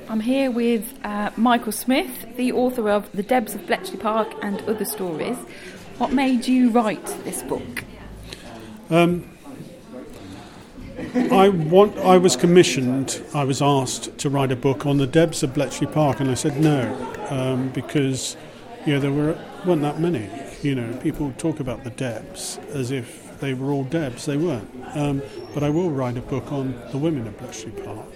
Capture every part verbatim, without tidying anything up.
I'm here with uh, Michael Smith, the author of The Debs of Bletchley Park and Other Stories. What made you write this book? Um, I want. I was commissioned, I was asked to write a book on the Debs of Bletchley Park, and I said no, um, because you know, there were, weren't that many. You know, people talk about the Debs as if they were all Debs. They weren't. Um, but I will write a book on the women of Bletchley Park.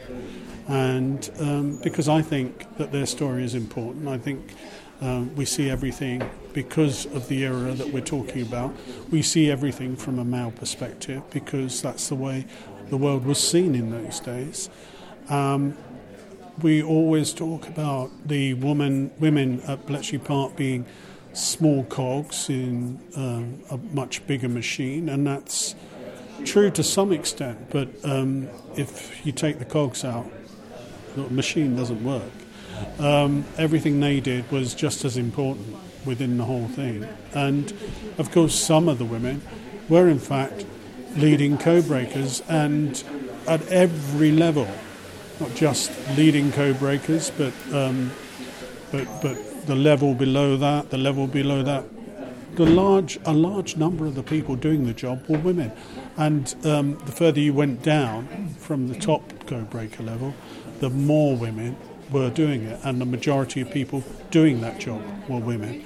And um, because I think that their story is important. I think um, we see everything, because of the era that we're talking about, we see everything from a male perspective, because that's the way the world was seen in those days. Um, we always talk about the woman, women at Bletchley Park being small cogs in um, a much bigger machine, and that's true to some extent, but um, if you take the cogs out, the machine doesn't work. Um, everything they did was just as important within the whole thing. And of course some of the women were in fact leading co-breakers, and at every level, not just leading co-breakers, but um, but but the level below that, the level below that. The large, a large number of the people doing the job were women, and um, the further you went down from the top co-breaker level, the more women were doing it, and the majority of people doing that job were women.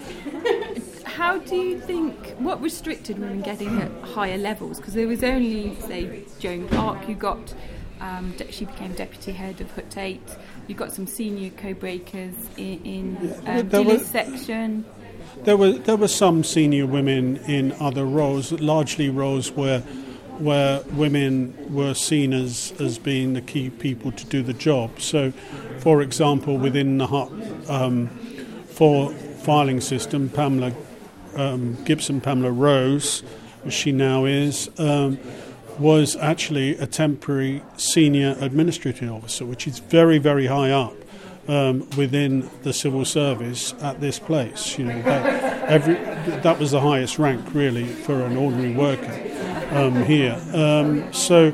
How do you think, what restricted women getting at higher levels? Because there was only, say, Joan Clark, who got, um, she became deputy head of Hut eight. You got some senior co-breakers in, in um, Dilly's section. There were there were some senior women in other roles, largely roles where where women were seen as, as being the key people to do the job. So, for example, within the Hut um, for filing system, Pamela um, Gibson, Pamela Rose, as she now is, um, was actually a temporary senior administrative officer, which is very, very high up. Um, within the civil service at this place, you know, that, every, that was the highest rank really for an ordinary worker um, here. Um, so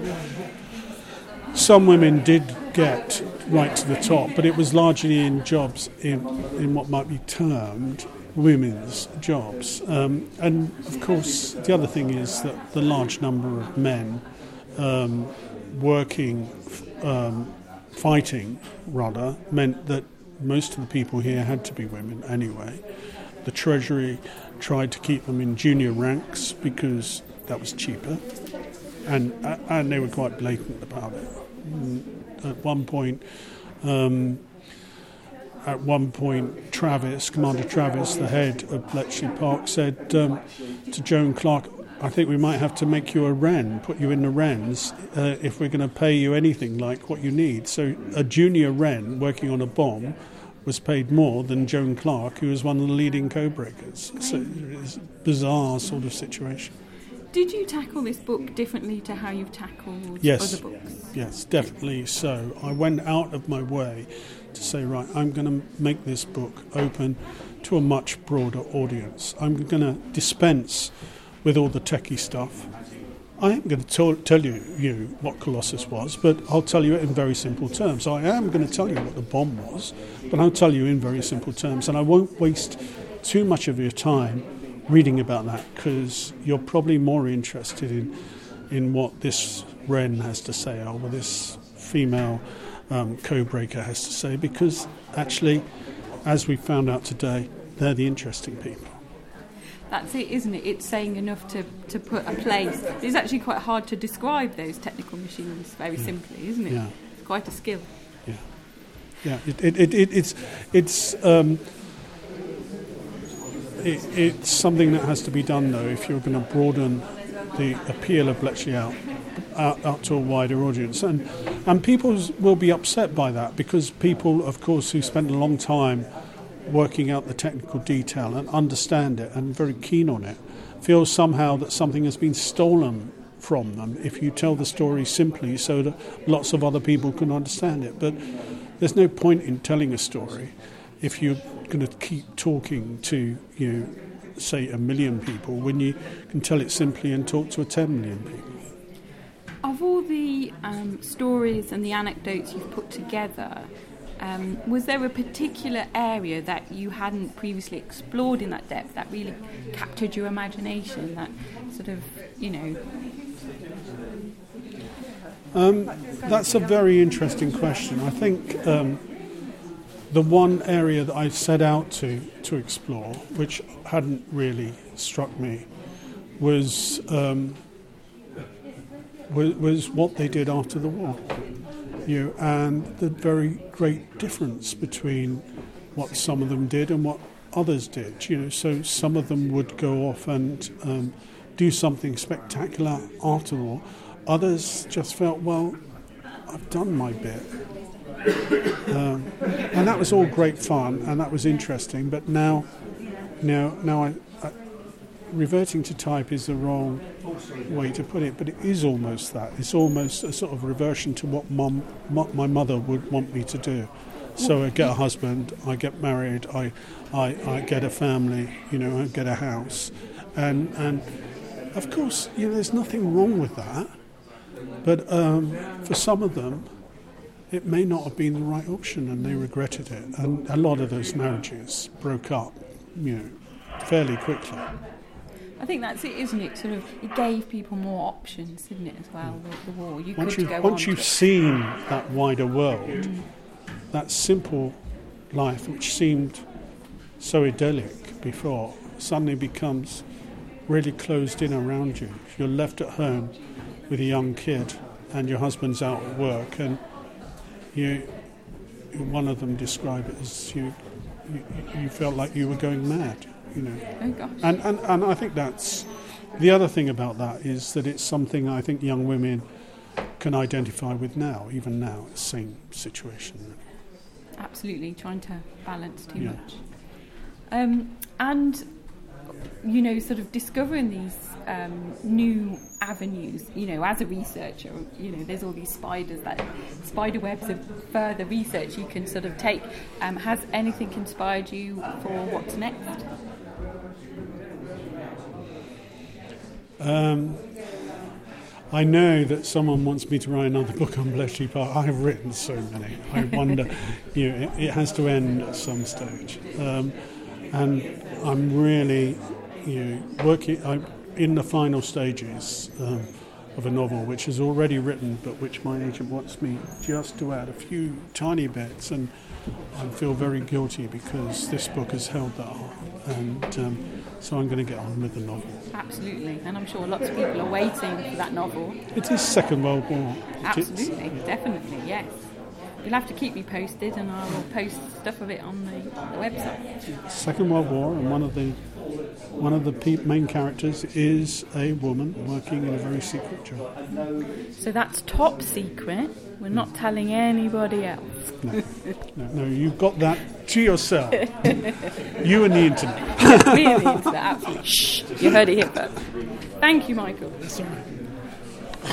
some women did get right to the top, but it was largely in jobs in in what might be termed women's jobs. Um, and of course, the other thing is that the large number of men um, working. Um, fighting, rather, meant that most of the people here had to be women anyway. The Treasury tried to keep them in junior ranks because that was cheaper, and and they were quite blatant about it. At one point, um, at one point, Travis, Commander Travis, the head of Bletchley Park, said um, to Joan Clark, I think we might have to make you a wren, put you in the wrens, uh, if we're going to pay you anything like what you need. So a junior wren working on a bomb was paid more than Joan Clark, who was one of the leading co-breakers. So it's a bizarre sort of situation. Did you tackle this book differently to how you've tackled yes. other books? Yes, definitely so. I went out of my way to say, right, I'm going to make this book open to a much broader audience. I'm going to dispense with all the techie stuff. I am going to t- tell you, you what Colossus was, but I'll tell you it in very simple terms. I am going to tell you what the bomb was, but I'll tell you in very simple terms, and I won't waste too much of your time reading about that, because you're probably more interested in in what this wren has to say, or what this female um, co-breaker has to say, because actually, as we found out today, they're the interesting people. That's it, isn't it? It's saying enough to, to put a place. It's actually quite hard to describe those technical machines very yeah. simply, isn't it? Yeah. It's quite a skill. Yeah, yeah. It, it, it, it it's it's um, it, it's something that has to be done though if you're going to broaden the appeal of Bletchley out, out out to a wider audience, and and people will be upset by that, because people, of course, who spent a long time working out the technical detail and understand it and very keen on it, feel somehow that something has been stolen from them if you tell the story simply so that lots of other people can understand it. But there's no point in telling a story if you're going to keep talking to, you know, say a million people when you can tell it simply and talk to a ten million people. Of all the um, stories and the anecdotes you've put together, Um, was there a particular area that you hadn't previously explored in that depth that really captured your imagination, that sort of, you know... Um, that's a very interesting question. I think um, the one area that I set out to, to explore, which hadn't really struck me, was, um, was, was what they did after the war. You know, and the very great difference between what some of them did and what others did. You know, so some of them would go off and um, do something spectacular after the war. Others just felt, well, I've done my bit. Um, and that was all great fun, and that was interesting. But now, now, now, I, I, reverting to type is the wrong way to put it, but it is almost that. It's almost a sort of reversion to what mum, my mother would want me to do. So I get a husband, I get married, I, I, I get a family, you know, I get a house, and and of course, you know, there's nothing wrong with that. But um, for some of them, it may not have been the right option, and they regretted it. And a lot of those marriages broke up, you know, fairly quickly. I think that's it, isn't it? Sort of, it gave people more options, didn't it, as well? The, the war. You once could you go once on you've seen that wider world, mm. that simple life, which seemed so idyllic before, suddenly becomes really closed in around you. If you're left at home with a young kid and your husband's out at work, and you, one of them described it as you, you, you felt like you were going mad. You know, oh gosh. And, and and I think that's the other thing about that is that it's something I think young women can identify with now, even now, it's the same situation. Absolutely, trying to balance too yeah. much. Um, and, you know, sort of discovering these um, new avenues, you know, as a researcher, you know, there's all these spiders, that spider webs of further research you can sort of take. Um, has anything inspired you for what's next? Um, I know that someone wants me to write another book on Bletchley Park. I've written so many. I wonder, you know, it, it has to end at some stage. Um, and I'm really, you know, working I'm in the final stages um, of a novel which is already written, but which my agent wants me just to add a few tiny bits, and I feel very guilty because this book has held that up, and um, so I'm going to get on with the novel. Absolutely, and I'm sure lots of people are waiting for that novel. It is Second World War. Absolutely, definitely, yes. You'll have to keep me posted, and I will post stuff of it on the, the website. Second World War, and one of the one of the pe- main characters is a woman working in a very secret job. So that's top secret. We're not telling anybody else. No, no, no, you've got that to yourself. You and the internet. Me and the internet, absolutely. Shh, you heard it here first. Thank you, Michael. That's all right.